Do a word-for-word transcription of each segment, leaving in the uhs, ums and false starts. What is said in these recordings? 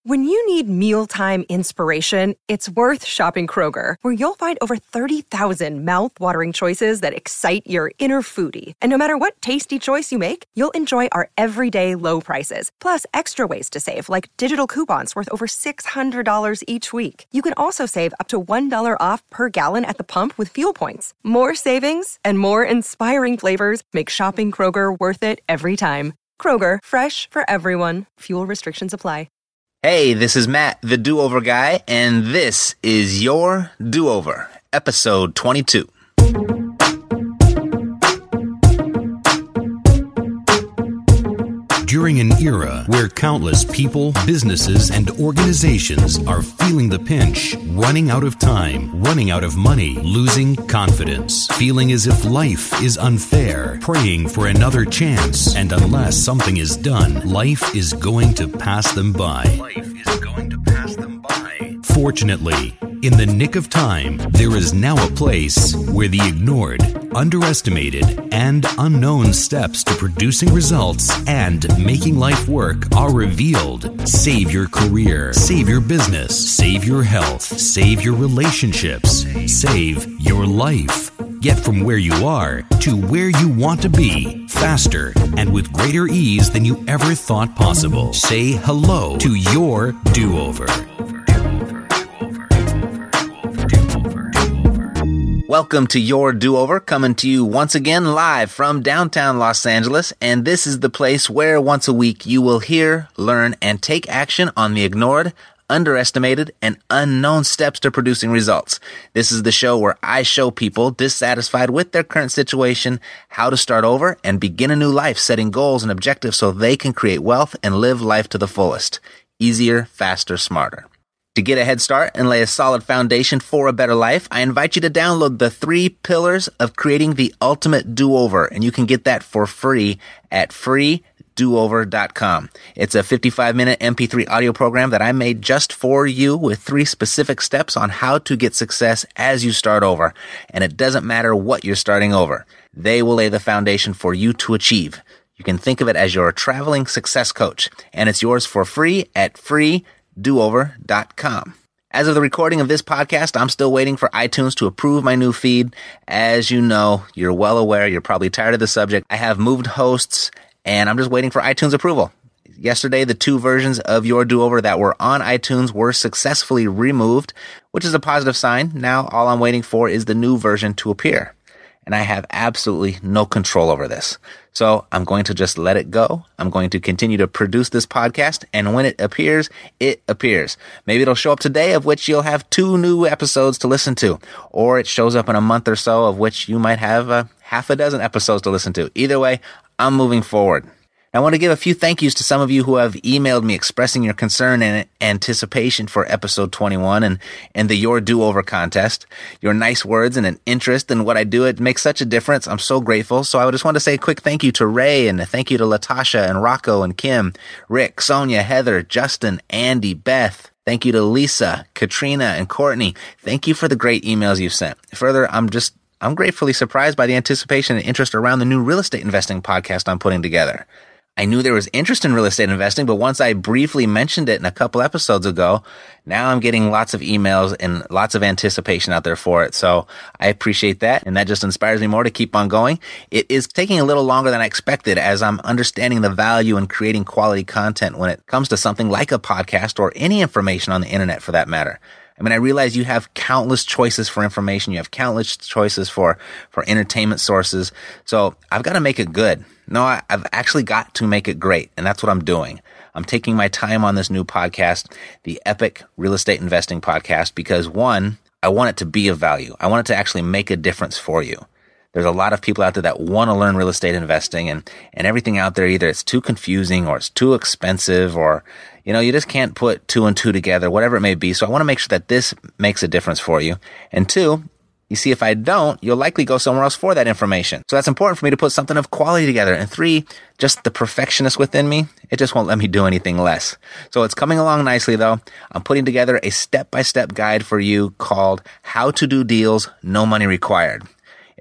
When you need mealtime inspiration, it's worth shopping Kroger, where you'll find over thirty thousand mouth-watering choices that excite your inner foodie. And no matter what tasty choice you make, you'll enjoy our everyday low prices, plus extra ways to save, like digital coupons worth over six hundred dollars each week. You can also save up to one dollar off per gallon at the pump with fuel points. More savings and more inspiring flavors make shopping Kroger worth it every time. Kroger, fresh for everyone. Fuel restrictions apply. Hey, this is Matt, the Do-Over Guy, and this is Your Do-Over, episode twenty-two. During an era where countless people, businesses, and organizations are feeling the pinch, running out of time, running out of money, losing confidence, feeling as if life is unfair, praying for another chance, and unless something is done, life is going to pass them by. Life is going to pass them by. Fortunately, in the nick of time, there is now a place where the ignored, underestimated, and unknown steps to producing results and making life work are revealed. Save your career, save your business, save your health, save your relationships, save your life. Get from where you are to where you want to be faster and with greater ease than you ever thought possible. Say hello to your do-over. Welcome to Your Do-Over, coming to you once again live from downtown Los Angeles, and this is the place where once a week you will hear, learn, and take action on the ignored, underestimated, and unknown steps to producing results. This is the show where I show people dissatisfied with their current situation how to start over and begin a new life, setting goals and objectives so they can create wealth and live life to the fullest. Easier, faster, smarter. To get a head start and lay a solid foundation for a better life, I invite you to download the three pillars of creating the ultimate do-over, and you can get that for free at free do over dot com. It's a fifty-five minute M P three audio program that I made just for you with three specific steps on how to get success as you start over. And it doesn't matter what you're starting over. They will lay the foundation for you to achieve. You can think of it as your traveling success coach, and it's yours for free at free do over dot com. As of the recording of this podcast, I'm still waiting for iTunes to approve my new feed. As you know, you're well aware, you're probably tired of the subject. I have moved hosts, and I'm just waiting for iTunes approval. Yesterday, the two versions of Your Do-Over that were on iTunes were successfully removed, which is a positive sign. Now, all I'm waiting for is the new version to appear. And I have absolutely no control over this. So I'm going to just let it go. I'm going to continue to produce this podcast, and when it appears, it appears. Maybe it'll show up today, of which you'll have two new episodes to listen to, or it shows up in a month or so, of which you might have uh, half a dozen episodes to listen to. Either way, I'm moving forward. I want to give a few thank yous to some of you who have emailed me expressing your concern and anticipation for episode twenty-one and, and the Your Do-Over contest. Your nice words and an interest in what I do, it makes such a difference. I'm so grateful. So I just want to say a quick thank you to Ray, and a thank you to Latasha and Rocco and Kim, Rick, Sonia, Heather, Justin, Andy, Beth. Thank you to Lisa, Katrina, and Courtney. Thank you for the great emails you've sent. Further, I'm just, I'm gratefully surprised by the anticipation and interest around the new real estate investing podcast I'm putting together. I knew there was interest in real estate investing, but once I briefly mentioned it in a couple episodes ago, now I'm getting lots of emails and lots of anticipation out there for it. So I appreciate that, and that just inspires me more to keep on going. It is taking a little longer than I expected, as I'm understanding the value in creating quality content when it comes to something like a podcast or any information on the internet for that matter. I mean, I realize you have countless choices for information. You have countless choices for, for entertainment sources. So I've got to make it good. No, I, I've actually got to make it great. And that's what I'm doing. I'm taking my time on this new podcast, the Epic Real Estate Investing Podcast, because one, I want it to be of value. I want it to actually make a difference for you. There's a lot of people out there that want to learn real estate investing, and, and everything out there, either it's too confusing or it's too expensive, or, you know, you just can't put two and two together, whatever it may be. So I want to make sure that this makes a difference for you. And two, you see, if I don't, you'll likely go somewhere else for that information. So that's important for me to put something of quality together. And three, just the perfectionist within me, it just won't let me do anything less. So it's coming along nicely, though. I'm putting together a step-by-step guide for you called How to Do Deals, No Money Required.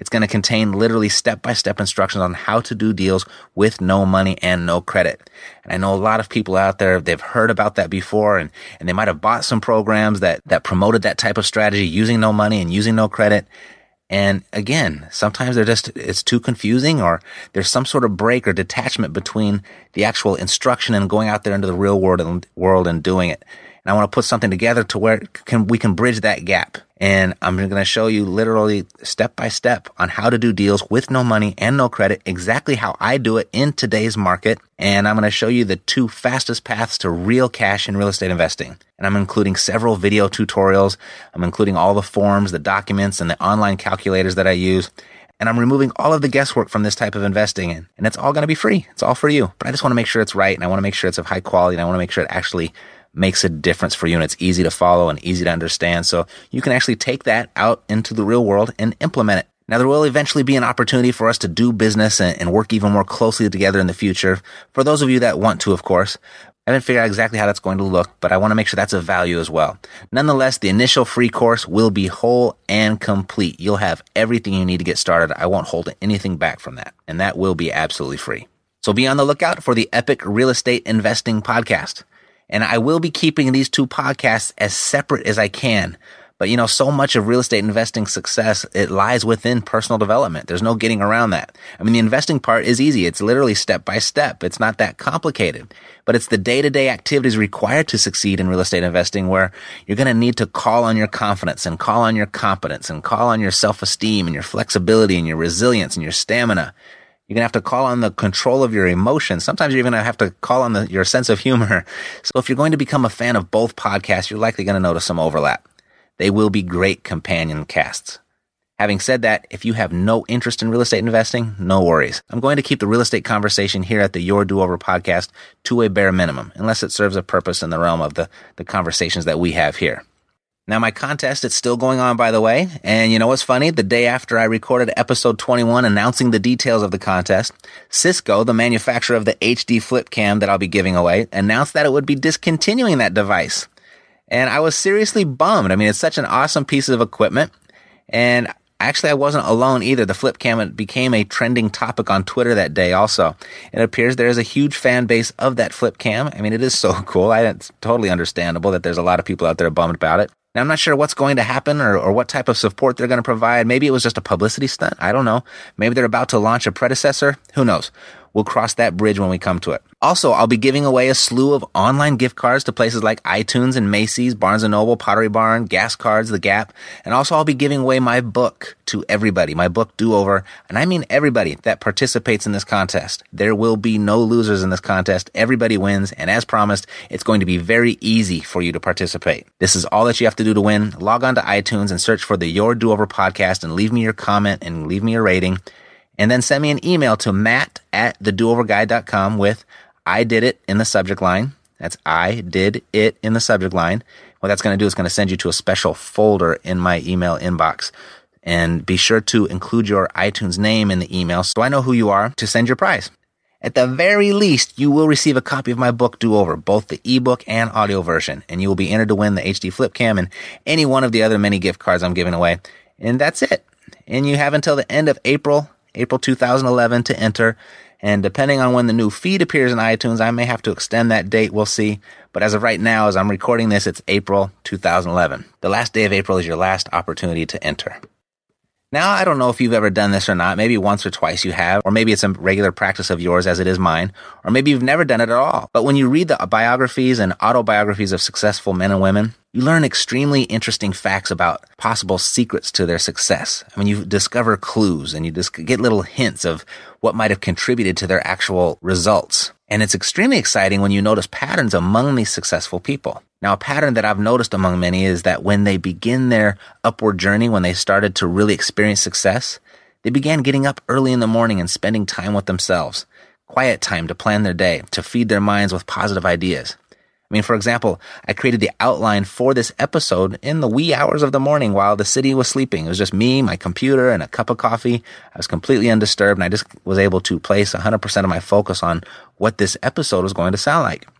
It's going to contain literally step-by-step instructions on how to do deals with no money and no credit. And I know a lot of people out there, they've heard about that before, and, and they might have bought some programs that, that promoted that type of strategy using no money and using no credit. And again, sometimes they're just, it's too confusing, or there's some sort of break or detachment between the actual instruction and going out there into the real world and, world and doing it. And I want to put something together to where can, we can bridge that gap. And I'm going to show you literally step by step on how to do deals with no money and no credit, exactly how I do it in today's market. And I'm going to show you the two fastest paths to real cash in real estate investing. And I'm including several video tutorials. I'm including all the forms, the documents, and the online calculators that I use. And I'm removing all of the guesswork from this type of investing. And, and it's all going to be free. It's all for you. But I just want to make sure it's right. And I want to make sure it's of high quality. And I want to make sure it actually makes a difference for you, and it's easy to follow and easy to understand. So you can actually take that out into the real world and implement it. Now, there will eventually be an opportunity for us to do business and, and work even more closely together in the future. For those of you that want to, of course. I haven't figured out exactly how that's going to look, but I want to make sure that's of value as well. Nonetheless, the initial free course will be whole and complete. You'll have everything you need to get started. I won't hold anything back from that, and that will be absolutely free. So be on the lookout for the Epic Real Estate Investing Podcast. And I will be keeping these two podcasts as separate as I can. But, you know, so much of real estate investing success, it lies within personal development. There's no getting around that. I mean, the investing part is easy. It's literally step by step. It's not that complicated. But it's the day-to-day activities required to succeed in real estate investing where you're going to need to call on your confidence and call on your competence and call on your self-esteem and your flexibility and your resilience and your stamina. You're going to have to call on the control of your emotions. Sometimes you're even going to have to call on the, your sense of humor. So if you're going to become a fan of both podcasts, you're likely going to notice some overlap. They will be great companion casts. Having said that, if you have no interest in real estate investing, no worries. I'm going to keep the real estate conversation here at the Your Do-Over podcast to a bare minimum, unless it serves a purpose in the realm of the, the conversations that we have here. Now, my contest, it's still going on, by the way. And you know what's funny? The day after I recorded episode twenty-one announcing the details of the contest, Cisco, the manufacturer of the H D flip cam that I'll be giving away, announced that it would be discontinuing that device. And I was seriously bummed. I mean, it's such an awesome piece of equipment. And actually, I wasn't alone either. The flip cam became a trending topic on Twitter that day also. It appears there is a huge fan base of that flip cam. I mean, it is so cool. I, it's totally understandable that there's a lot of people out there bummed about it. Now, I'm not sure what's going to happen or, or what type of support they're going to provide. Maybe it was just a publicity stunt. I don't know. Maybe they're about to launch a predecessor. Who knows? We'll cross that bridge when we come to it. Also, I'll be giving away a slew of online gift cards to places like iTunes and Macy's, Barnes and Noble, Pottery Barn, Gas Cards, The Gap. And also, I'll be giving away my book to everybody, my book Do-Over. And I mean everybody that participates in this contest. There will be no losers in this contest. Everybody wins. And as promised, it's going to be very easy for you to participate. This is all that you have to do to win. Log on to iTunes and search for the Your Do-Over podcast and leave me your comment and leave me a rating. And then send me an email to matt at the do over guy dot com with I did it in the subject line. That's I did it in the subject line. What that's going to do is going to send you to a special folder in my email inbox. And be sure to include your iTunes name in the email so I know who you are to send your prize. At the very least, you will receive a copy of my book, Do-Over, both the ebook and audio version. And you will be entered to win the H D flip cam and any one of the other many gift cards I'm giving away. And that's it. And you have until the end of April, April two thousand eleven to enter. And depending on when the new feed appears in iTunes, I may have to extend that date. We'll see. But as of right now, as I'm recording this, it's April two thousand eleven. The last day of April is your last opportunity to enter. Now, I don't know if you've ever done this or not. Maybe once or twice you have, or maybe it's a regular practice of yours as it is mine, or maybe you've never done it at all. But when you read the biographies and autobiographies of successful men and women, you learn extremely interesting facts about possible secrets to their success. I mean, you discover clues and you just get little hints of what might have contributed to their actual results. And it's extremely exciting when you notice patterns among these successful people. Now, a pattern that I've noticed among many is that when they begin their upward journey, when they started to really experience success, they began getting up early in the morning and spending time with themselves, quiet time to plan their day, to feed their minds with positive ideas. I mean, for example, I created the outline for this episode in the wee hours of the morning while the city was sleeping. It was just me, my computer, and a cup of coffee. I was completely undisturbed, and I just was able to place one hundred percent of my focus on what this episode was going to sound like.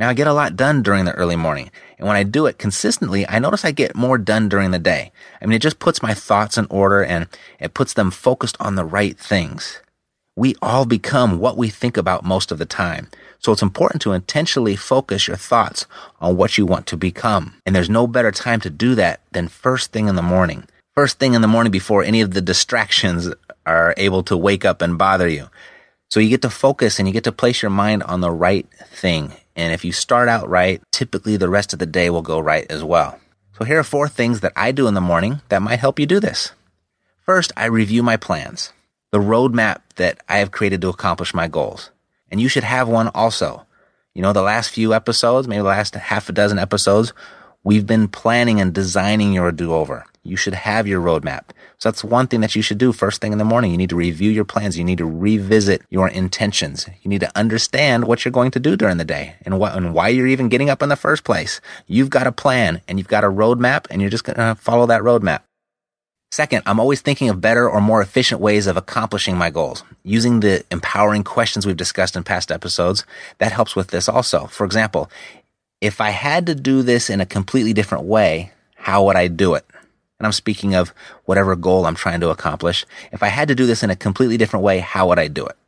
Now, I get a lot done during the early morning, and when I do it consistently, I notice I get more done during the day. I mean, it just puts my thoughts in order, and it puts them focused on the right things. We all become what we think about most of the time, so it's important to intentionally focus your thoughts on what you want to become. And there's no better time to do that than first thing in the morning. First thing in the morning before any of the distractions are able to wake up and bother you. So you get to focus and you get to place your mind on the right thing. And if you start out right, typically the rest of the day will go right as well. So here are four things that I do in the morning that might help you do this. First, I review my plans, the roadmap that I have created to accomplish my goals. And you should have one also. You know, the last few episodes, maybe the last half a dozen episodes, we've been planning and designing your do-over. You should have your roadmap. So that's one thing that you should do first thing in the morning. You need to review your plans. You need to revisit your intentions. You need to understand what you're going to do during the day and what and why you're even getting up in the first place. You've got a plan and you've got a roadmap and you're just going to follow that roadmap. Second, I'm always thinking of better or more efficient ways of accomplishing my goals. Using the empowering questions we've discussed in past episodes, that helps with this also. For example, if I had to do this in a completely different way, how would I do it? And I'm speaking of whatever goal I'm trying to accomplish. If I had to do this in a completely different way, how would I do it?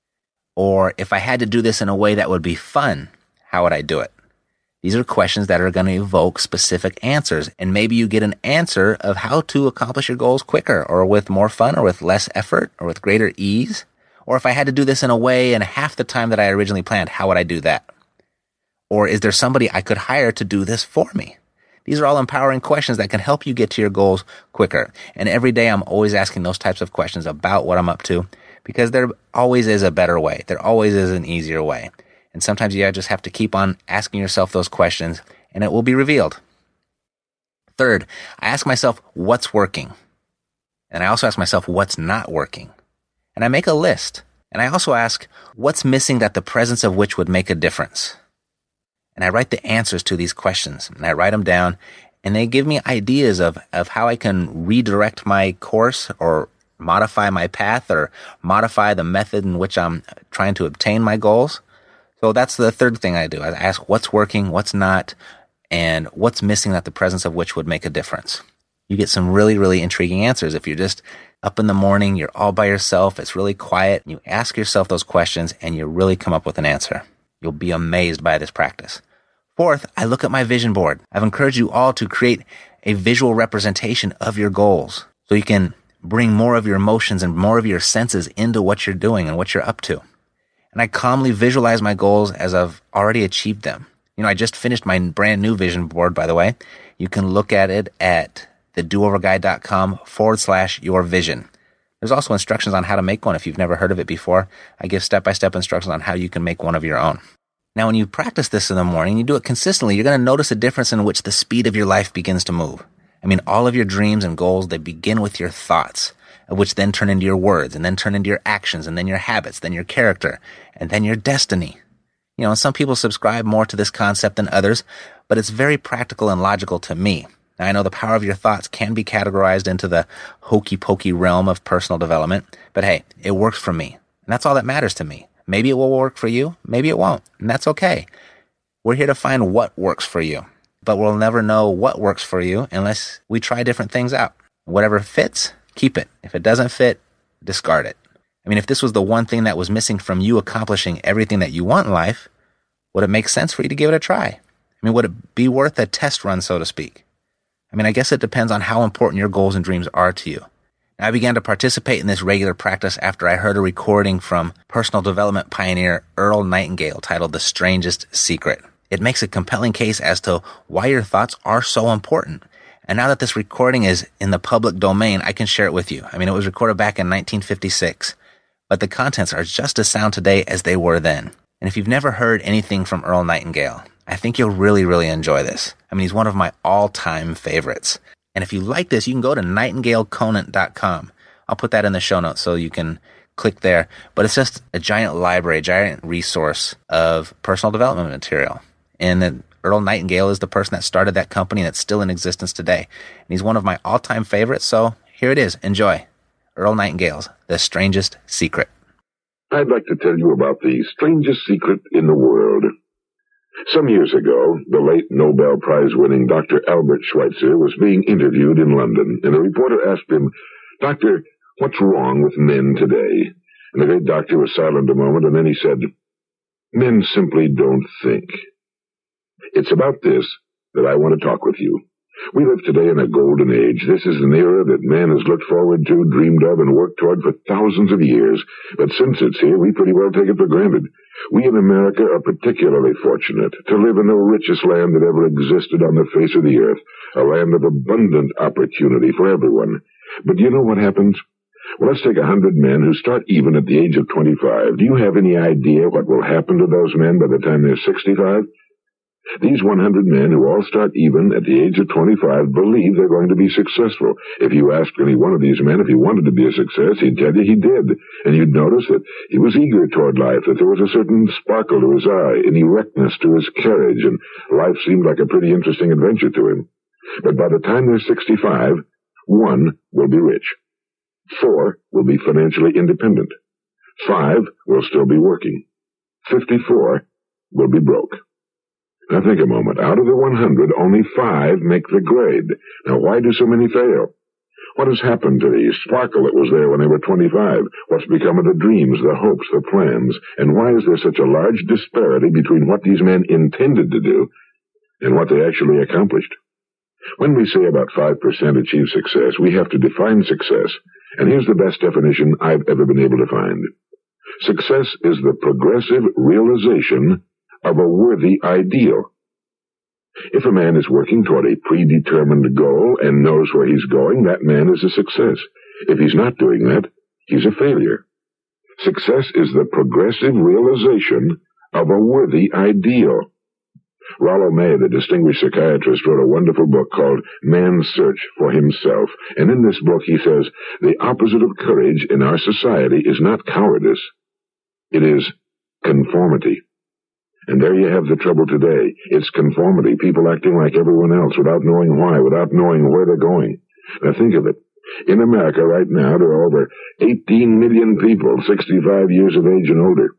Or if I had to do this in a way that would be fun, how would I do it? These are questions that are going to evoke specific answers. And maybe you get an answer of how to accomplish your goals quicker or with more fun or with less effort or with greater ease. Or if I had to do this in a way in half the time that I originally planned, how would I do that? Or is there somebody I could hire to do this for me? These are all empowering questions that can help you get to your goals quicker. And every day I'm always asking those types of questions about what I'm up to because there always is a better way. There always is an easier way. And sometimes you just have to keep on asking yourself those questions and it will be revealed. Third, I ask myself what's working. And I also ask myself what's not working. And I make a list. And I also ask what's missing that the presence of which would make a difference. And I write the answers to these questions and I write them down and they give me ideas of, of how I can redirect my course or modify my path or modify the method in which I'm trying to obtain my goals. So that's the third thing I do. I ask what's working, what's not, and what's missing that the presence of which would make a difference. You get some really, really intriguing answers. If you're just up in the morning, you're all by yourself, it's really quiet, you ask yourself those questions and you really come up with an answer. You'll be amazed by this practice. Fourth, I look at my vision board. I've encouraged you all to create a visual representation of your goals so you can bring more of your emotions and more of your senses into what you're doing and what you're up to. And I calmly visualize my goals as I've already achieved them. You know, I just finished my brand new vision board, by the way. You can look at it at thedooverguy.com forward slash your vision. There's also instructions on how to make one if you've never heard of it before. I give step-by-step instructions on how you can make one of your own. Now, when you practice this in the morning, you do it consistently, you're going to notice a difference in which the speed of your life begins to move. I mean, all of your dreams and goals, they begin with your thoughts, which then turn into your words, and then turn into your actions, and then your habits, then your character, and then your destiny. You know, some people subscribe more to this concept than others, but it's very practical and logical to me. Now, I know the power of your thoughts can be categorized into the hokey-pokey realm of personal development, but hey, it works for me, and that's all that matters to me. Maybe it will work for you, maybe it won't, and that's okay. We're here to find what works for you, but we'll never know what works for you unless we try different things out. Whatever fits, keep it. If it doesn't fit, discard it. I mean, if this was the one thing that was missing from you accomplishing everything that you want in life, would it make sense for you to give it a try? I mean, would it be worth a test run, so to speak? I mean, I guess it depends on how important your goals and dreams are to you. Now, I began to participate in this regular practice after I heard a recording from personal development pioneer Earl Nightingale titled The Strangest Secret. It makes a compelling case as to why your thoughts are so important. And now that this recording is in the public domain, I can share it with you. I mean, it was recorded back in nineteen fifty-six, but the contents are just as sound today as they were then. And if you've never heard anything from Earl Nightingale, I think you'll really, really enjoy this. I mean, he's one of my all-time favorites. And if you like this, you can go to nightingale conant dot com. I'll put that in the show notes so you can click there. But it's just a giant library, a giant resource of personal development material. And then Earl Nightingale is the person that started that company that's still in existence today. And he's one of my all-time favorites, so here it is. Enjoy. Earl Nightingale's The Strangest Secret. I'd like to tell you about the strangest secret in the world. Some years ago, the late Nobel Prize-winning Doctor Albert Schweitzer was being interviewed in London, and a reporter asked him, "Doctor, what's wrong with men today?" And the great doctor was silent a moment, and then he said, "Men simply don't think." It's about this that I want to talk with you. We live today in a golden age. This is an era that man has looked forward to, dreamed of, and worked toward for thousands of years. But since it's here, we pretty well take it for granted. We in America are particularly fortunate to live in the richest land that ever existed on the face of the earth, a land of abundant opportunity for everyone. But do you know what happens? Well, let's take a hundred men who start even at the age of twenty-five. Do you have any idea what will happen to those men by the time they're sixty-five? These one hundred men who all start even at the age of twenty-five believe they're going to be successful. If you asked any one of these men if he wanted to be a success, he'd tell you he did. And you'd notice that he was eager toward life, that there was a certain sparkle to his eye, an erectness to his carriage, and life seemed like a pretty interesting adventure to him. But by the time they're sixty-five, one will be rich. Four will be financially independent. Five will still be working. Fifty-four will be broke. Now think a moment. Out of the one hundred, only five make the grade. Now why do so many fail? What has happened to the sparkle that was there when they were twenty-five? What's become of the dreams, the hopes, the plans? And why is there such a large disparity between what these men intended to do and what they actually accomplished? When we say about five percent achieve success, we have to define success. And here's the best definition I've ever been able to find. Success is the progressive realization of a worthy ideal. If a man is working toward a predetermined goal and knows where he's going, that man is a success. If he's not doing that, he's a failure. Success is the progressive realization of a worthy ideal. Rollo May, the distinguished psychiatrist, wrote a wonderful book called Man's Search for Himself. And in this book he says, the opposite of courage in our society is not cowardice. It is conformity. And there you have the trouble today. It's conformity, people acting like everyone else without knowing why, without knowing where they're going. Now think of it. In America right now, there are over eighteen million people, sixty-five years of age and older.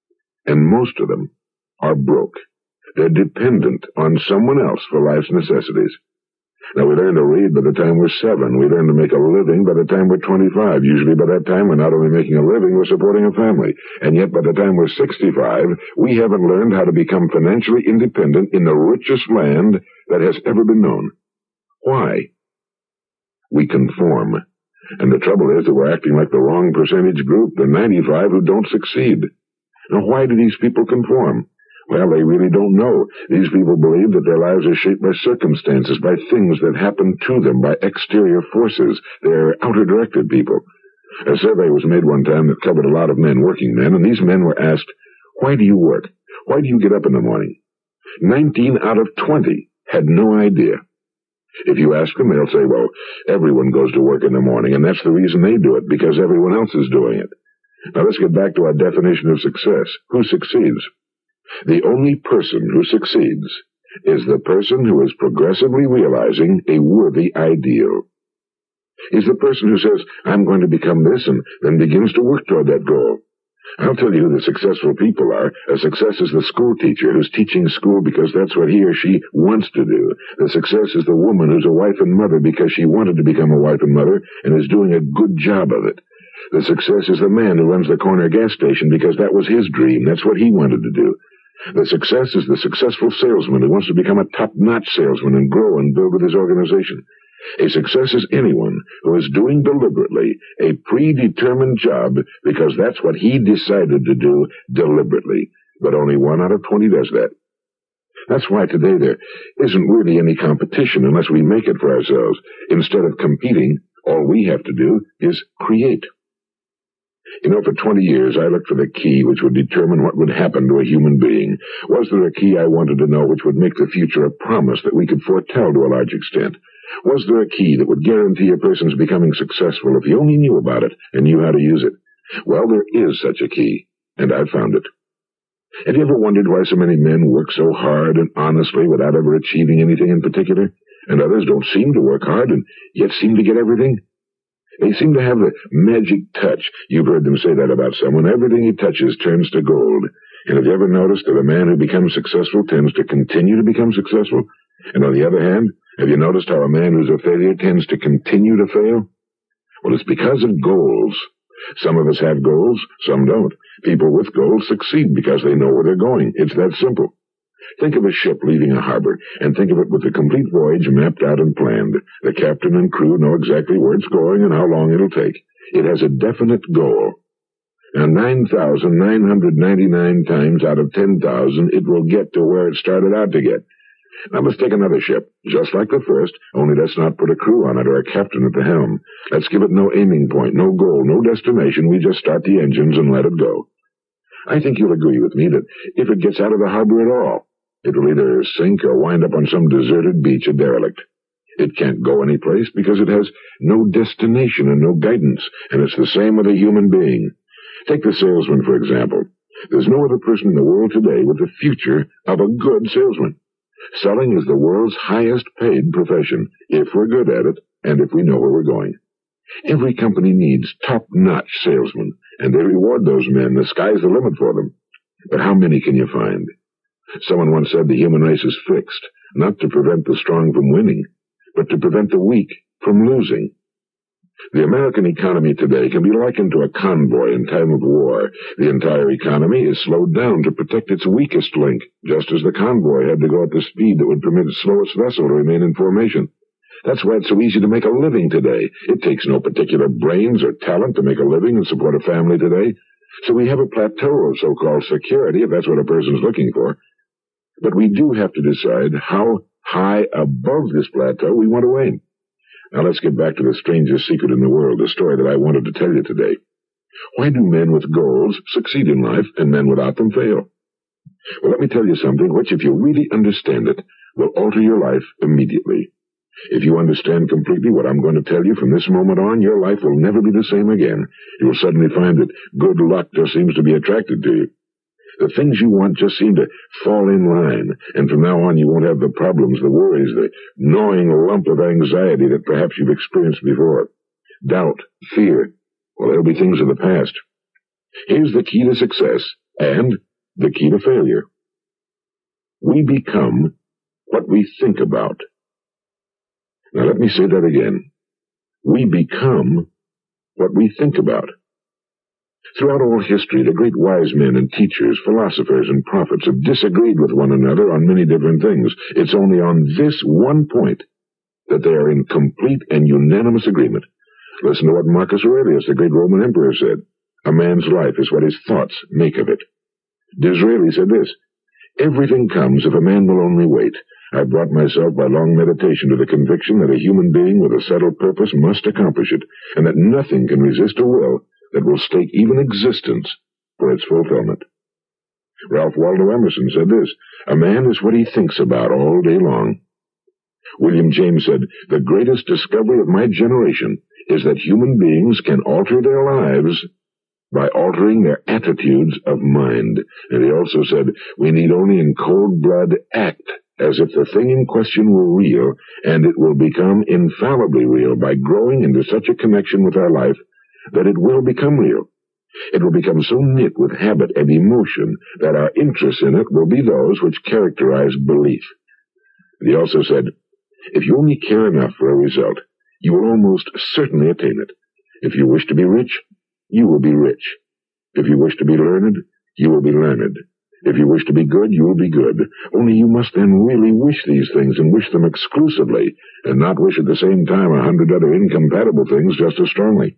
And most of them are broke. They're dependent on someone else for life's necessities. Now, we learn to read by the time we're seven. We learn to make a living by the time we're twenty-five. Usually by that time, we're not only making a living, we're supporting a family. And yet by the time we're sixty-five, we haven't learned how to become financially independent in the richest land that has ever been known. Why? We conform. And the trouble is that we're acting like the wrong percentage group, the ninety-five who don't succeed. Now, why do these people conform? Well, they really don't know. These people believe that their lives are shaped by circumstances, by things that happen to them, by exterior forces. They're outer-directed people. A survey was made one time that covered a lot of men, working men, and these men were asked, why do you work? Why do you get up in the morning? Nineteen out of twenty had no idea. If you ask them, they'll say, well, everyone goes to work in the morning, and that's the reason they do it, because everyone else is doing it. Now let's get back to our definition of success. Who succeeds? The only person who succeeds is the person who is progressively realizing a worthy ideal. He's the person who says, I'm going to become this, and then begins to work toward that goal. I'll tell you who the successful people are. A success is the school teacher who's teaching school because that's what he or she wants to do. The success is the woman who's a wife and mother because she wanted to become a wife and mother and is doing a good job of it. The success is the man who runs the corner gas station because that was his dream. That's what he wanted to do. The success is the successful salesman who wants to become a top-notch salesman and grow and build with his organization. A success is anyone who is doing deliberately a predetermined job because that's what he decided to do deliberately. But only one out of twenty does that. That's why today there isn't really any competition unless we make it for ourselves. Instead of competing, all we have to do is create. You know, for twenty years, I looked for the key which would determine what would happen to a human being. Was there a key I wanted to know which would make the future a promise that we could foretell to a large extent? Was there a key that would guarantee a person's becoming successful if he only knew about it and knew how to use it? Well, there is such a key, and I've found it. Have you ever wondered why so many men work so hard and honestly without ever achieving anything in particular, and others don't seem to work hard and yet seem to get everything? They seem to have the magic touch. You've heard them say that about someone. Everything he touches turns to gold. And have you ever noticed that a man who becomes successful tends to continue to become successful? And on the other hand, have you noticed how a man who's a failure tends to continue to fail? Well, it's because of goals. Some of us have goals, some don't. People with goals succeed because they know where they're going. It's that simple. Think of a ship leaving a harbor, and think of it with the complete voyage mapped out and planned. The captain and crew know exactly where it's going and how long it'll take. It has a definite goal. Now, nine thousand nine hundred ninety-nine times out of ten thousand, it will get to where it started out to get. Now, let's take another ship, just like the first, only let's not put a crew on it or a captain at the helm. Let's give it no aiming point, no goal, no destination. We just start the engines and let it go. I think you'll agree with me that if it gets out of the harbor at all, it will either sink or wind up on some deserted beach, a derelict. It can't go anyplace because it has no destination and no guidance, and it's the same with a human being. Take the salesman, for example. There's no other person in the world today with the future of a good salesman. Selling is the world's highest paid profession, if we're good at it, and if we know where we're going. Every company needs top-notch salesmen, and they reward those men. The sky's the limit for them. But how many can you find? Someone once said the human race is fixed, not to prevent the strong from winning, but to prevent the weak from losing. The American economy today can be likened to a convoy in time of war. The entire economy is slowed down to protect its weakest link, just as the convoy had to go at the speed that would permit its slowest vessel to remain in formation. That's why it's so easy to make a living today. It takes no particular brains or talent to make a living and support a family today. So we have a plateau of so-called security, if that's what a person's looking for. But we do have to decide how high above this plateau we want to aim. Now let's get back to the strangest secret in the world, the story that I wanted to tell you today. Why do men with goals succeed in life and men without them fail? Well, let me tell you something which, if you really understand it, will alter your life immediately. If you understand completely what I'm going to tell you from this moment on, your life will never be the same again. You will suddenly find that good luck just seems to be attracted to you. The things you want just seem to fall in line, and from now on you won't have the problems, the worries, the gnawing lump of anxiety that perhaps you've experienced before. Doubt, fear, well, they'll be things of the past. Here's the key to success and the key to failure. We become what we think about. Now let me say that again. We become what we think about. Throughout all history, the great wise men and teachers, philosophers and prophets have disagreed with one another on many different things. It's only on this one point that they are in complete and unanimous agreement. Listen to what Marcus Aurelius, the great Roman emperor, said. A man's life is what his thoughts make of it. Disraeli said this, everything comes if a man will only wait. I brought myself by long meditation to the conviction that a human being with a settled purpose must accomplish it, and that nothing can resist a will that will stake even existence for its fulfillment. Ralph Waldo Emerson said this, a man is what he thinks about all day long. William James said, the greatest discovery of my generation is that human beings can alter their lives by altering their attitudes of mind. And he also said, we need only in cold blood act as if the thing in question were real, and it will become infallibly real by growing into such a connection with our life that it will become real. It will become so knit with habit and emotion that our interests in it will be those which characterize belief. And he also said, if you only care enough for a result, you will almost certainly attain it. If you wish to be rich, you will be rich. If you wish to be learned, you will be learned. If you wish to be good, you will be good. Only you must then really wish these things and wish them exclusively, and not wish at the same time a hundred other incompatible things just as strongly.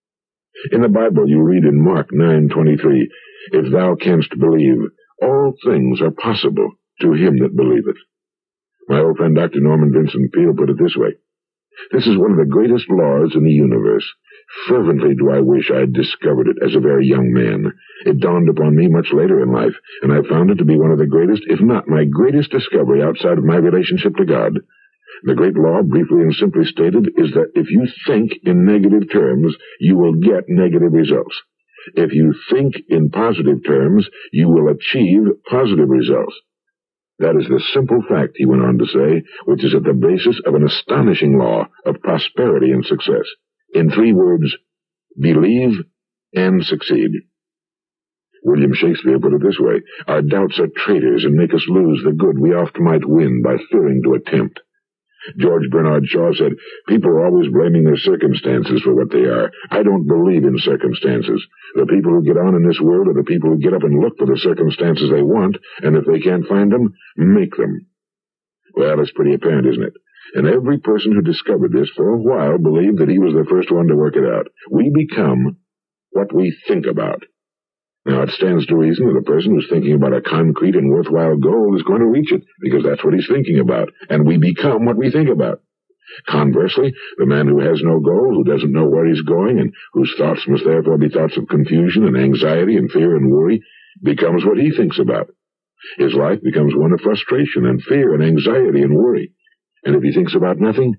In the Bible you read in Mark nine twenty-three, if thou canst believe, all things are possible to him that believeth. My old friend Doctor Norman Vincent Peale put it this way, this is one of the greatest laws in the universe. Fervently do I wish I had discovered it as a very young man. It dawned upon me much later in life, and I found it to be one of the greatest, if not my greatest discovery outside of my relationship to God. The great law, briefly and simply stated, is that if you think in negative terms, you will get negative results. If you think in positive terms, you will achieve positive results. That is the simple fact, he went on to say, which is at the basis of an astonishing law of prosperity and success. In three words, believe and succeed. William Shakespeare put it this way: our doubts are traitors and make us lose the good we oft might win by fearing to attempt. George Bernard Shaw said, people are always blaming their circumstances for what they are. I don't believe in circumstances. The people who get on in this world are the people who get up and look for the circumstances they want, and if they can't find them, make them. Well, it's pretty apparent, isn't it? And every person who discovered this for a while believed that he was the first one to work it out. We become what we think about. Now, it stands to reason that a person who's thinking about a concrete and worthwhile goal is going to reach it, because that's what he's thinking about, and we become what we think about. Conversely, the man who has no goal, who doesn't know where he's going, and whose thoughts must therefore be thoughts of confusion and anxiety and fear and worry, becomes what he thinks about. His life becomes one of frustration and fear and anxiety and worry. And if he thinks about nothing,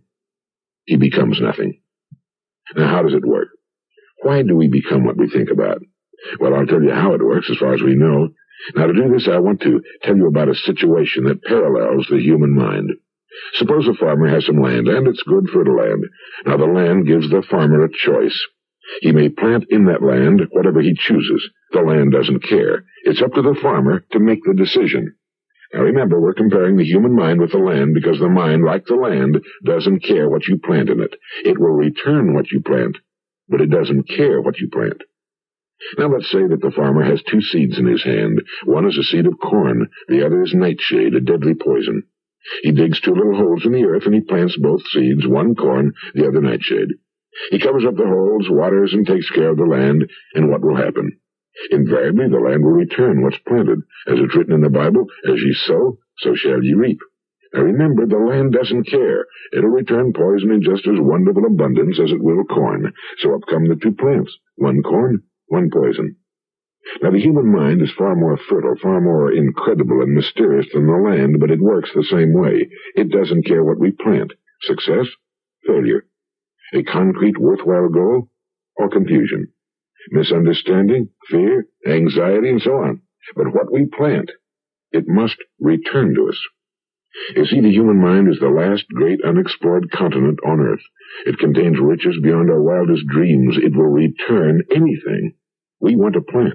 he becomes nothing. Now, how does it work? Why do we become what we think about? Well, I'll tell you how it works as far as we know. Now, to do this, I want to tell you about a situation that parallels the human mind. Suppose a farmer has some land, and it's good fertile land. Now, the land gives the farmer a choice. He may plant in that land whatever he chooses. The land doesn't care. It's up to the farmer to make the decision. Now, remember, we're comparing the human mind with the land because the mind, like the land, doesn't care what you plant in it. It will return what you plant, but it doesn't care what you plant. Now, let's say that the farmer has two seeds in his hand. One is a seed of corn. The other is nightshade, a deadly poison. He digs two little holes in the earth, and he plants both seeds, one corn, the other nightshade. He covers up the holes, waters, and takes care of the land, and what will happen? Invariably, the land will return what's planted. As it's written in the Bible, as ye sow, so shall ye reap. Now remember, the land doesn't care. It'll return poison in just as wonderful abundance as it will corn. So up come the two plants, one corn, one poison. Now, the human mind is far more fertile, far more incredible and mysterious than the land, but it works the same way. It doesn't care what we plant. Success, failure. A concrete, worthwhile goal, or confusion. Misunderstanding, fear, anxiety, and so on. But what we plant, it must return to us. You see, the human mind is the last great unexplored continent on Earth. It contains riches beyond our wildest dreams. It will return anything we want to plant.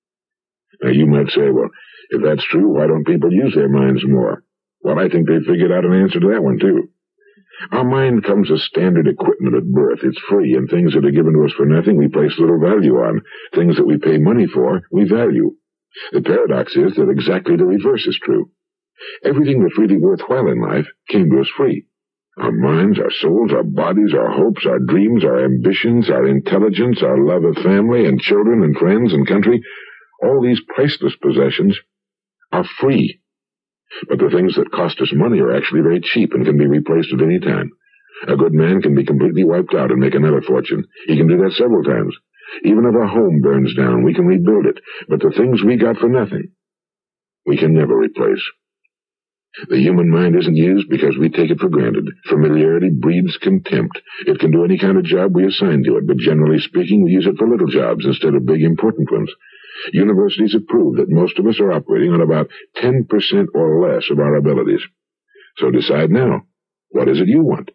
Now, you might say, well, if that's true, why don't people use their minds more? Well, I think they've figured out an answer to that one, too. Our mind comes as standard equipment at birth. It's free, and things that are given to us for nothing we place little value on. Things that we pay money for, we value. The paradox is that exactly the reverse is true. Everything that's really worthwhile in life came to us free. Our minds, our souls, our bodies, our hopes, our dreams, our ambitions, our intelligence, our love of family and children and friends and country, all these priceless possessions are free. But the things that cost us money are actually very cheap and can be replaced at any time. A good man can be completely wiped out and make another fortune. He can do that several times. Even if our home burns down, we can rebuild it. But the things we got for nothing, we can never replace. The human mind isn't used because we take it for granted. Familiarity breeds contempt. It can do any kind of job we assign to it, but generally speaking, we use it for little jobs instead of big, important ones. Universities have proved that most of us are operating on about ten percent or less of our abilities. So decide now, what is it you want?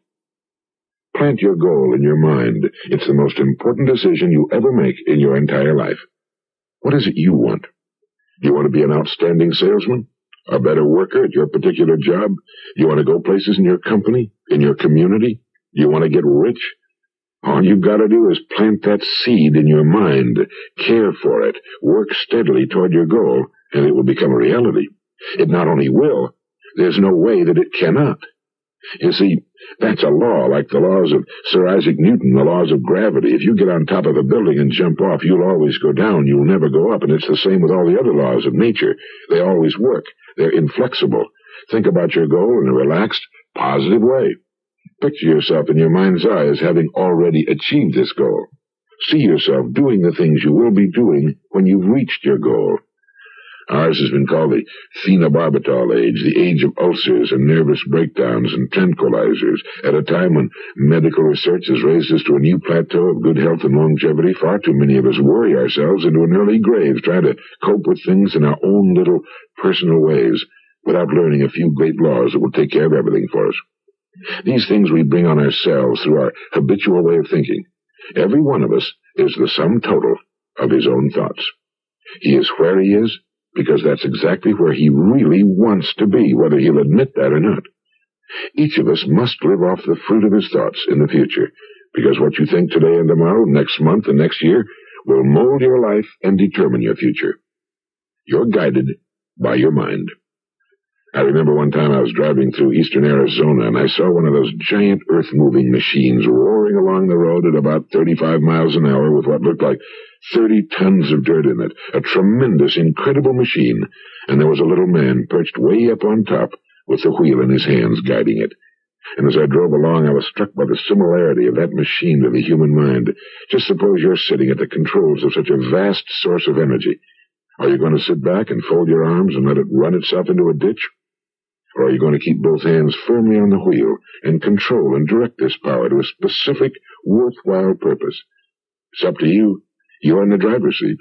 Plant your goal in your mind. It's the most important decision you ever make in your entire life. What is it you want? You want to be an outstanding salesman? A better worker at your particular job? You want to go places in your company, in your community? You want to get rich? All you've got to do is plant that seed in your mind, care for it, work steadily toward your goal, and it will become a reality. It not only will, there's no way that it cannot. You see, that's a law, like the laws of Sir Isaac Newton, the laws of gravity. If you get on top of a building and jump off, you'll always go down. You'll never go up, and it's the same with all the other laws of nature. They always work. They're inflexible. Think about your goal in a relaxed, positive way. Picture yourself in your mind's eye as having already achieved this goal. See yourself doing the things you will be doing when you've reached your goal. Ours has been called the phenobarbital age, the age of ulcers and nervous breakdowns and tranquilizers. At a time when medical research has raised us to a new plateau of good health and longevity, far too many of us worry ourselves into an early grave, trying to cope with things in our own little personal ways, without learning a few great laws that will take care of everything for us. These things we bring on ourselves through our habitual way of thinking. Every one of us is the sum total of his own thoughts. He is where he is because that's exactly where he really wants to be, whether he'll admit that or not. Each of us must live off the fruit of his thoughts in the future, because what you think today and tomorrow, next month and next year, will mold your life and determine your future. You're guided by your mind. I remember one time I was driving through eastern Arizona, and I saw one of those giant earth-moving machines roaring along the road at about thirty-five miles an hour with what looked like thirty tons of dirt in it. A tremendous, incredible machine. And there was a little man perched way up on top with the wheel in his hands guiding it. And as I drove along, I was struck by the similarity of that machine to the human mind. Just suppose you're sitting at the controls of such a vast source of energy. Are you going to sit back and fold your arms and let it run itself into a ditch? Or are you going to keep both hands firmly on the wheel and control and direct this power to a specific, worthwhile purpose? It's up to you. You're in the driver's seat.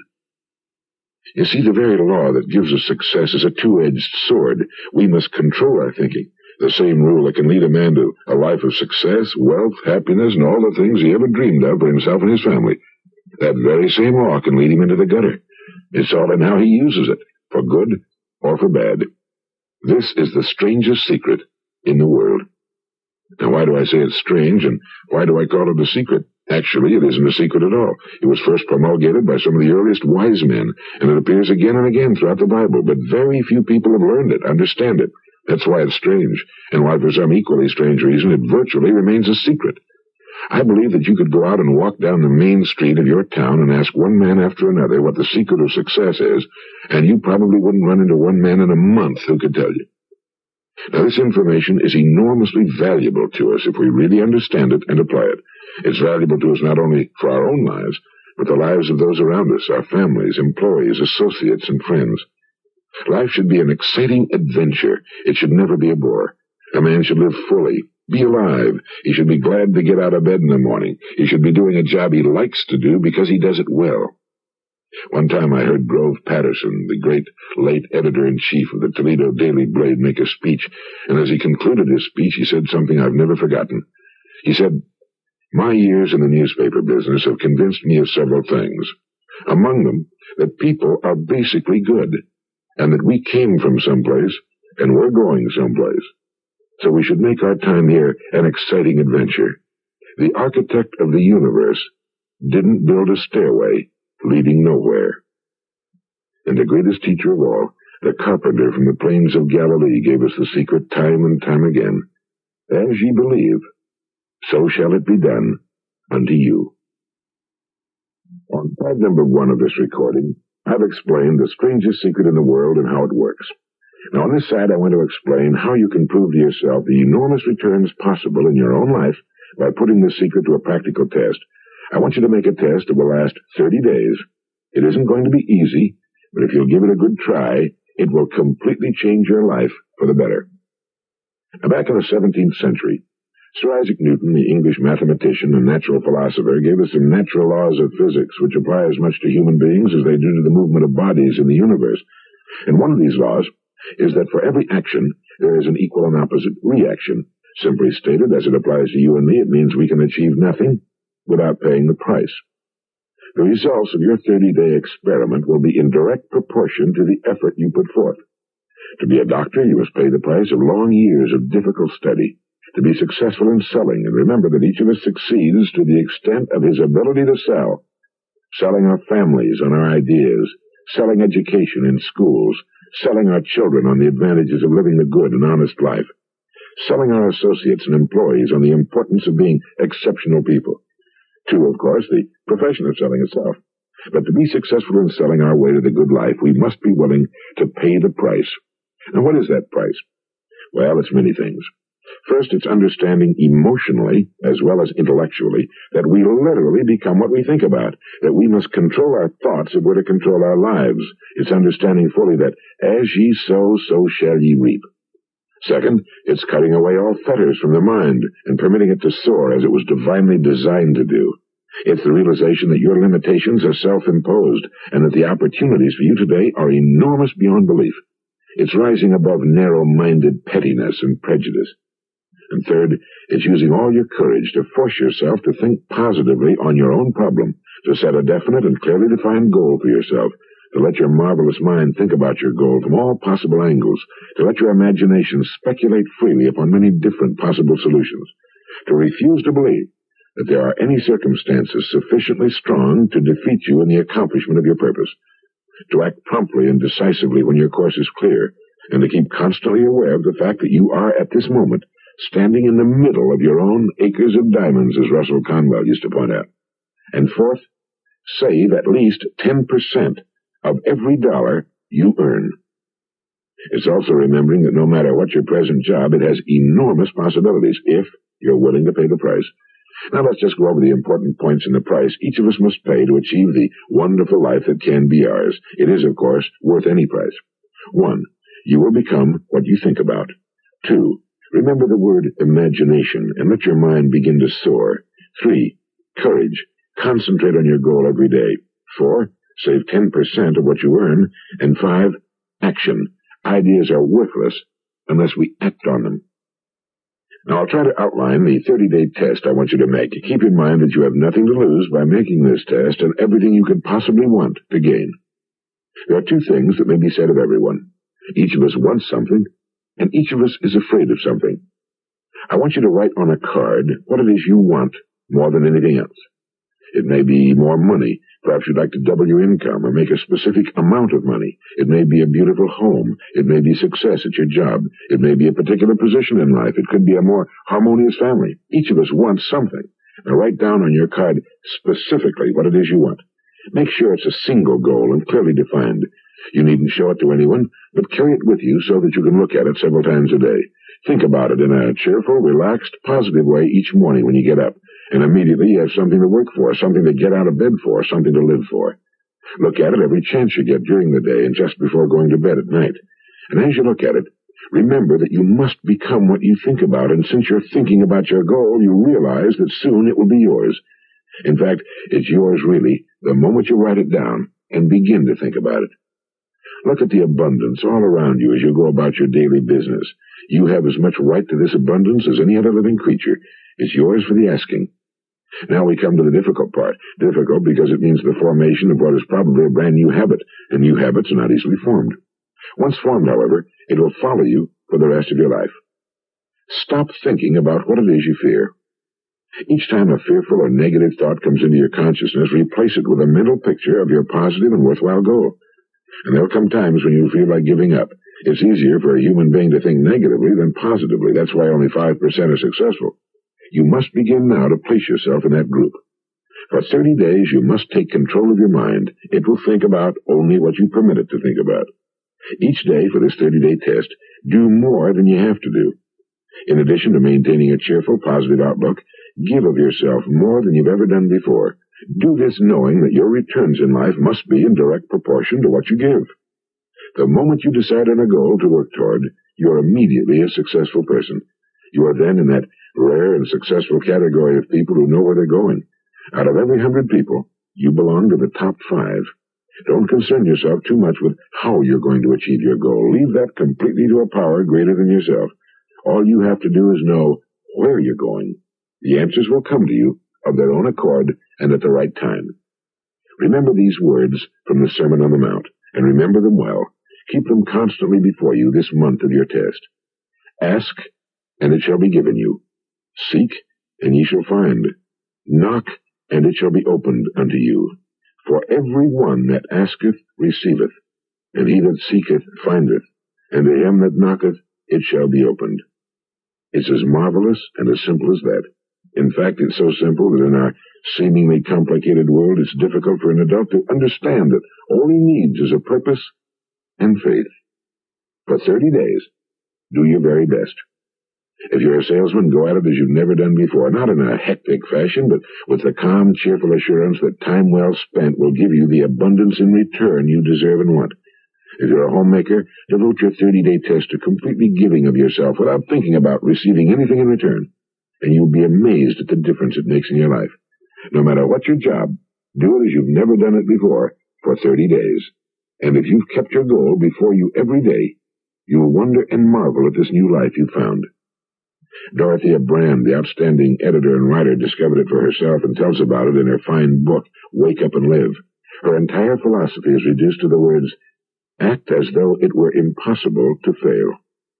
You see, the very law that gives us success is a two-edged sword. We must control our thinking. The same rule that can lead a man to a life of success, wealth, happiness, and all the things he ever dreamed of for himself and his family. That very same law can lead him into the gutter. It's all in how he uses it, for good or for bad. This is the strangest secret in the world. Now, why do I say it's strange, and why do I call it a secret? Actually, it isn't a secret at all. It was first promulgated by some of the earliest wise men, and it appears again and again throughout the Bible, but very few people have learned it, understand it. That's why it's strange, and why for some equally strange reason it virtually remains a secret. I believe that you could go out and walk down the main street of your town and ask one man after another what the secret of success is, and you probably wouldn't run into one man in a month who could tell you. Now, this information is enormously valuable to us if we really understand it and apply it. It's valuable to us not only for our own lives, but the lives of those around us, our families, employees, associates, and friends. Life should be an exciting adventure. It should never be a bore. A man should live fully, be alive. He should be glad to get out of bed in the morning. He should be doing a job he likes to do because he does it well. One time I heard Grove Patterson, the great late editor-in-chief of the Toledo Daily Blade, make a speech, and as he concluded his speech, he said something I've never forgotten. He said, "My years in the newspaper business have convinced me of several things. Among them, that people are basically good, and that we came from someplace, and we're going someplace. So we should make our time here an exciting adventure. The architect of the universe didn't build a stairway leading nowhere." And the greatest teacher of all, the carpenter from the plains of Galilee, gave us the secret time and time again. As ye believe, so shall it be done unto you. On part number one of this recording, I've explained the strangest secret in the world and how it works. Now, on this side, I want to explain how you can prove to yourself the enormous returns possible in your own life by putting this secret to a practical test. I want you to make a test that will last thirty days. It isn't going to be easy, but if you'll give it a good try, it will completely change your life for the better. Now, back in the seventeenth century, Sir Isaac Newton, the English mathematician and natural philosopher, gave us some natural laws of physics which apply as much to human beings as they do to the movement of bodies in the universe. And one of these laws is that for every action, there is an equal and opposite reaction. Simply stated, as it applies to you and me, it means we can achieve nothing without paying the price. The results of your thirty-day experiment will be in direct proportion to the effort you put forth. To be a doctor, you must pay the price of long years of difficult study. To be successful in selling, and remember that each of us succeeds to the extent of his ability to sell. Selling our families on our ideas, selling education in schools, selling our children on the advantages of living the good and honest life, selling our associates and employees on the importance of being exceptional people. Two, of course, the profession of selling itself. But to be successful in selling our way to the good life, we must be willing to pay the price. And what is that price? Well, it's many things. First, it's understanding emotionally, as well as intellectually, that we literally become what we think about, that we must control our thoughts if we're to control our lives. It's understanding fully that as ye sow, so shall ye reap. Second, it's cutting away all fetters from the mind and permitting it to soar as it was divinely designed to do. It's the realization that your limitations are self-imposed and that the opportunities for you today are enormous beyond belief. It's rising above narrow-minded pettiness and prejudice. And third, it's using all your courage to force yourself to think positively on your own problem, to set a definite and clearly defined goal for yourself, to let your marvelous mind think about your goal from all possible angles, to let your imagination speculate freely upon many different possible solutions, to refuse to believe that there are any circumstances sufficiently strong to defeat you in the accomplishment of your purpose, to act promptly and decisively when your course is clear, and to keep constantly aware of the fact that you are at this moment standing in the middle of your own acres of diamonds, as Russell Conwell used to point out. And fourth, save at least ten percent of every dollar you earn. It's also remembering that no matter what your present job, it has enormous possibilities if you're willing to pay the price. Now let's just go over the important points in the price each of us must pay to achieve the wonderful life that can be ours. It is, of course, worth any price. One, you will become what you think about. Two, remember the word imagination and let your mind begin to soar. Three, courage. Concentrate on your goal every day. Four, save ten percent of what you earn. And five, action. Ideas are worthless unless we act on them. Now, I'll try to outline the thirty-day test I want you to make. Keep in mind that you have nothing to lose by making this test and everything you could possibly want to gain. There are two things that may be said of everyone. Each of us wants something, and each of us is afraid of something. I want you to write on a card what it is you want more than anything else. It may be more money. Perhaps you'd like to double your income or make a specific amount of money. It may be a beautiful home. It may be success at your job. It may be a particular position in life. It could be a more harmonious family. Each of us wants something. Now write down on your card specifically what it is you want. Make sure it's a single goal and clearly defined. You needn't show it to anyone, but carry it with you so that you can look at it several times a day. Think about it in a cheerful, relaxed, positive way each morning when you get up. And immediately you have something to work for, something to get out of bed for, something to live for. Look at it every chance you get during the day and just before going to bed at night. And as you look at it, remember that you must become what you think about, and since you're thinking about your goal, you realize that soon it will be yours. In fact, it's yours really the moment you write it down and begin to think about it. Look at the abundance all around you as you go about your daily business. You have as much right to this abundance as any other living creature. It's yours for the asking. Now we come to the difficult part. Difficult because it means the formation of what is probably a brand new habit, and new habits are not easily formed. Once formed, however, it will follow you for the rest of your life. Stop thinking about what it is you fear. Each time a fearful or negative thought comes into your consciousness, replace it with a mental picture of your positive and worthwhile goal. And there'll come times when you feel like giving up. It's easier for a human being to think negatively than positively. That's why only five percent are successful. You must begin now to place yourself in that group. For thirty days, you must take control of your mind. It will think about only what you permit it to think about. Each day for this thirty-day test, do more than you have to do. In addition to maintaining a cheerful, positive outlook, give of yourself more than you've ever done before. Do this knowing that your returns in life must be in direct proportion to what you give. The moment you decide on a goal to work toward, you're immediately a successful person. You are then in that rare and successful category of people who know where they're going. Out of every hundred people, you belong to the top five. Don't concern yourself too much with how you're going to achieve your goal. Leave that completely to a power greater than yourself. All you have to do is know where you're going. The answers will come to you of their own accord and at the right time. Remember these words from the Sermon on the Mount, and remember them well. Keep them constantly before you this month of your test. Ask, and it shall be given you. Seek, and ye shall find. Knock, and it shall be opened unto you. For every one that asketh receiveth, and he that seeketh findeth, and to him that knocketh it shall be opened. It's as marvelous and as simple as that. In fact, it's so simple that in our seemingly complicated world, it's difficult for an adult to understand that all he needs is a purpose and faith. For thirty days, do your very best. If you're a salesman, go at it as you've never done before, not in a hectic fashion, but with the calm, cheerful assurance that time well spent will give you the abundance in return you deserve and want. If you're a homemaker, devote your thirty-day test to completely giving of yourself without thinking about receiving anything in return, and you'll be amazed at the difference it makes in your life. No matter what your job, do it as you've never done it before for thirty days. And if you've kept your goal before you every day, you'll wonder and marvel at this new life you've found. Dorothea Brand, the outstanding editor and writer, discovered it for herself and tells about it in her fine book, Wake Up and Live. Her entire philosophy is reduced to the words, act as though it were impossible to fail.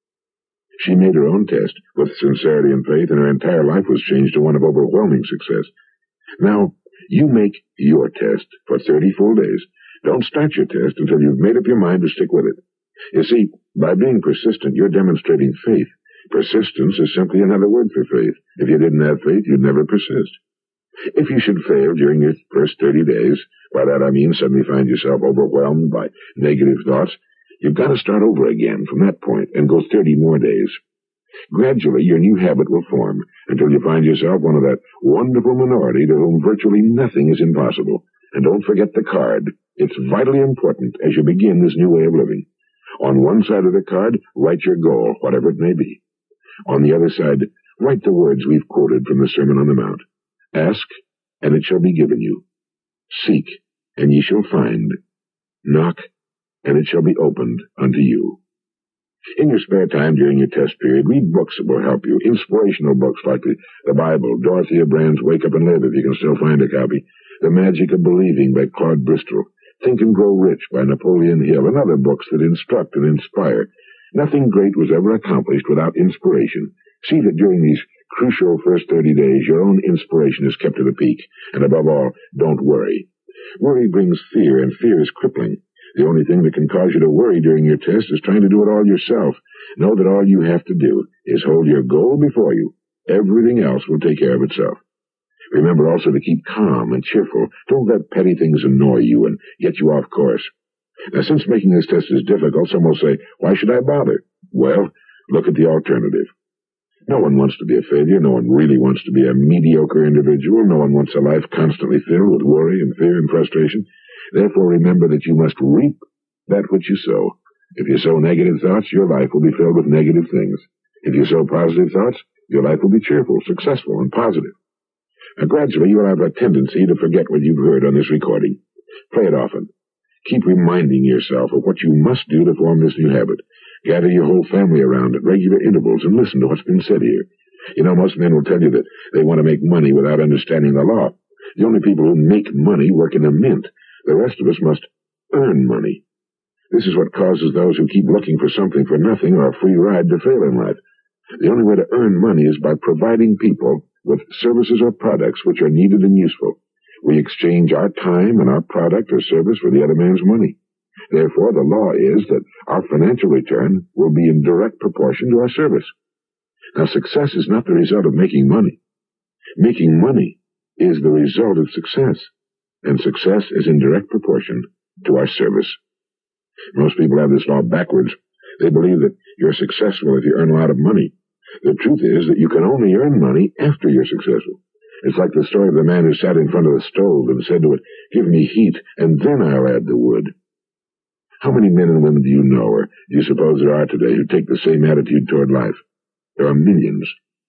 She made her own test with sincerity and faith, and her entire life was changed to one of overwhelming success. Now, you make your test for thirty full days. Don't start your test until you've made up your mind to stick with it. You see, by being persistent, you're demonstrating faith. Persistence is simply another word for faith. If you didn't have faith, you'd never persist. If you should fail during your first thirty days, by that I mean suddenly find yourself overwhelmed by negative thoughts, you've got to start over again from that point and go thirty more days. Gradually, your new habit will form until you find yourself one of that wonderful minority to whom virtually nothing is impossible. And don't forget the card. It's vitally important as you begin this new way of living. On one side of the card, write your goal, whatever it may be. On the other side, write the words we've quoted from the Sermon on the Mount. Ask, and it shall be given you. Seek, and ye shall find. Knock, and it shall be opened unto you. In your spare time during your test period, read books that will help you. Inspirational books like the, the Bible, Dorothea Brand's Wake Up and Live, if you can still find a copy. The Magic of Believing by Claude Bristol. Think and Grow Rich by Napoleon Hill, and other books that instruct and inspire. Nothing great was ever accomplished without inspiration. See that during these crucial first thirty days, your own inspiration is kept to the peak. And above all, don't worry. Worry brings fear, and fear is crippling. The only thing that can cause you to worry during your test is trying to do it all yourself. Know that all you have to do is hold your goal before you. Everything else will take care of itself. Remember also to keep calm and cheerful. Don't let petty things annoy you and get you off course. Now, since making this test is difficult, some will say, why should I bother? Well, look at the alternative. No one wants to be a failure. No one really wants to be a mediocre individual. No one wants a life constantly filled with worry and fear and frustration. Therefore, remember that you must reap that which you sow. If you sow negative thoughts, your life will be filled with negative things. If you sow positive thoughts, your life will be cheerful, successful, and positive. Now, gradually, you will have a tendency to forget what you've heard on this recording. Play it often. Keep reminding yourself of what you must do to form this new habit. Gather your whole family around at regular intervals and listen to what's been said here. You know, most men will tell you that they want to make money without understanding the law. The only people who make money work in a mint. The rest of us must earn money. This is what causes those who keep looking for something for nothing or a free ride to fail in life. The only way to earn money is by providing people with services or products which are needed and useful. We exchange our time and our product or service for the other man's money. Therefore, the law is that our financial return will be in direct proportion to our service. Now, success is not the result of making money. Making money is the result of success, and success is in direct proportion to our service. Most people have this law backwards. They believe that you're successful if you earn a lot of money. The truth is that you can only earn money after you're successful. It's like the story of the man who sat in front of the stove and said to it, give me heat, and then I'll add the wood. How many men and women do you know, or do you suppose there are today, who take the same attitude toward life? There are millions.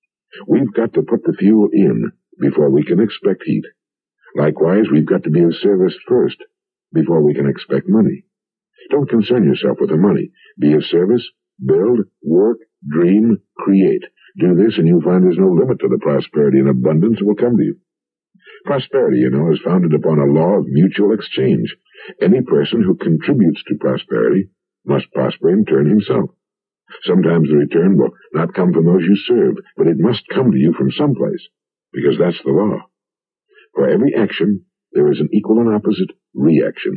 We've got to put the fuel in before we can expect heat. Likewise, we've got to be of service first before we can expect money. Don't concern yourself with the money. Be of service, build, work, dream, create. Do this, and you'll find there's no limit to the prosperity and abundance that will come to you. Prosperity, you know, is founded upon a law of mutual exchange. Any person who contributes to prosperity must prosper in turn himself. Sometimes the return will not come from those you serve, but it must come to you from someplace, because that's the law. For every action, there is an equal and opposite reaction.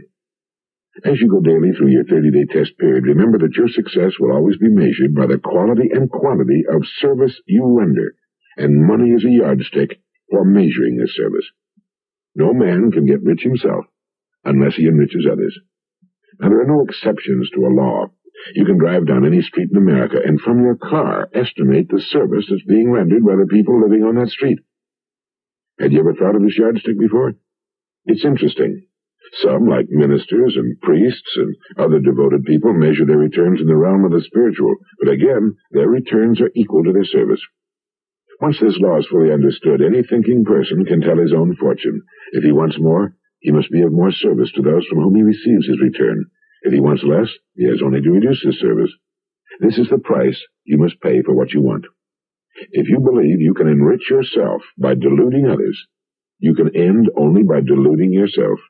As you go daily through your thirty-day test period, remember that your success will always be measured by the quality and quantity of service you render, and money is a yardstick for measuring this service. No man can get rich himself unless he enriches others. Now, there are no exceptions to a law. You can drive down any street in America and from your car estimate the service that's being rendered by the people living on that street. Had you ever thought of this yardstick before? It's interesting. Some, like ministers and priests and other devoted people, measure their returns in the realm of the spiritual, but again, their returns are equal to their service. Once this law is fully understood, any thinking person can tell his own fortune. If he wants more, he must be of more service to those from whom he receives his return. If he wants less, he has only to reduce his service. This is the price you must pay for what you want. If you believe you can enrich yourself by deluding others, you can end only by deluding yourself.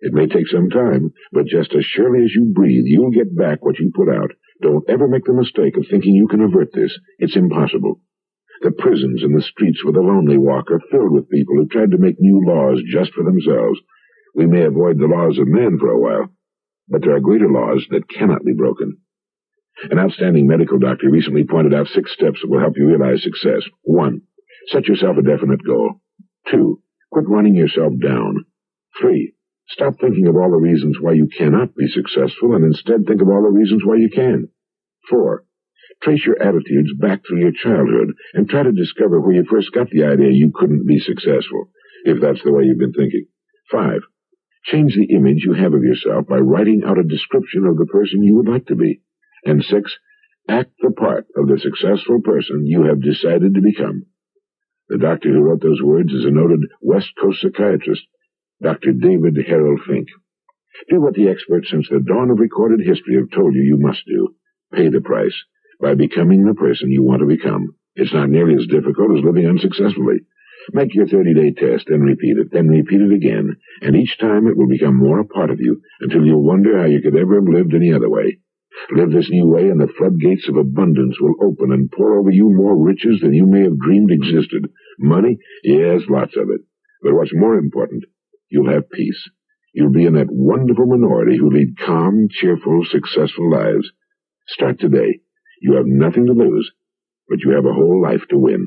It may take some time, but just as surely as you breathe, you'll get back what you put out. Don't ever make the mistake of thinking you can avert this. It's impossible. The prisons and the streets where the lonely walk are filled with people who tried to make new laws just for themselves. We may avoid the laws of man for a while, but there are greater laws that cannot be broken. An outstanding medical doctor recently pointed out six steps that will help you realize success. One, set yourself a definite goal. Two, quit running yourself down. Three, stop thinking of all the reasons why you cannot be successful and instead think of all the reasons why you can. Four, trace your attitudes back through your childhood and try to discover where you first got the idea you couldn't be successful, if that's the way you've been thinking. Five, change the image you have of yourself by writing out a description of the person you would like to be. And six, act the part of the successful person you have decided to become. The doctor who wrote those words is a noted West Coast psychiatrist, Doctor David Harold Fink. Do what the experts since the dawn of recorded history have told you you must do. Pay the price by becoming the person you want to become. It's not nearly as difficult as living unsuccessfully. Make your thirty-day test, then repeat it, then repeat it again, and each time it will become more a part of you until you'll wonder how you could ever have lived any other way. Live this new way, and the floodgates of abundance will open and pour over you more riches than you may have dreamed existed. Money? Yes, lots of it. But what's more important, you'll have peace. You'll be in that wonderful minority who lead calm, cheerful, successful lives. Start today. You have nothing to lose, but you have a whole life to win.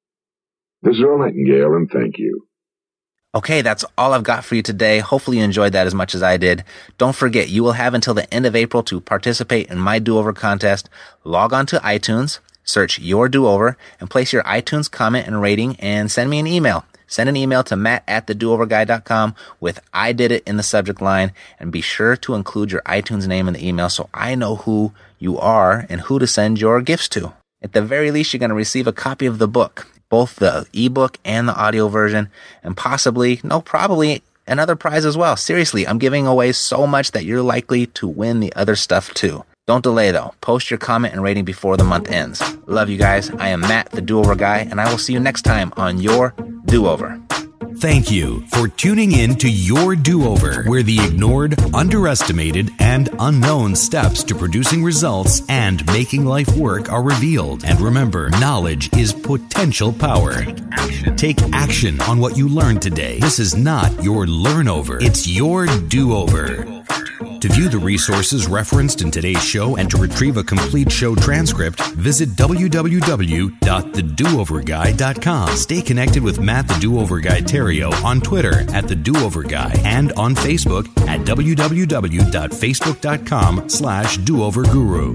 This is Earl Nightingale, and thank you. Okay, that's all I've got for you today. Hopefully you enjoyed that as much as I did. Don't forget, you will have until the end of April to participate in my do-over contest. Log on to iTunes, search Your Do-Over, and place your iTunes comment and rating, and send me an email. Send an email to matt at the do over guy dot com with I did it in the subject line, and be sure to include your iTunes name in the email so I know who you are and who to send your gifts to. At the very least, you're going to receive a copy of the book, both the ebook and the audio version, and possibly, no, probably another prize as well. Seriously, I'm giving away so much that you're likely to win the other stuff too. Don't delay though. Post your comment and rating before the month ends. Love you guys. I am Matt, the Do-Over Guy, and I will see you next time on Your Do-Over. Thank you for tuning in to Your Do-Over, where the ignored, underestimated, and unknown steps to producing results and making life work are revealed. And remember, knowledge is potential power. Take action. Take action on what you learned today. This is not your learn-over. It's your do-over. To view the resources referenced in today's show and to retrieve a complete show transcript, visit w w w dot the do over guy dot com. Stay connected with Matt the Do-Over Guy Terrio on Twitter at the Do-Over Guy and on Facebook at w w w dot facebook dot com slash do over guru.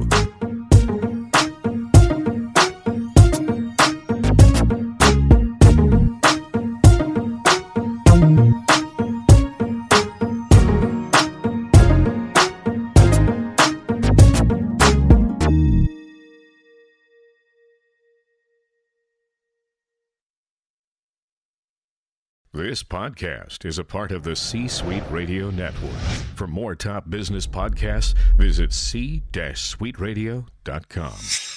This podcast is a part of the C-Suite Radio Network. For more top business podcasts, visit c suite radio dot com.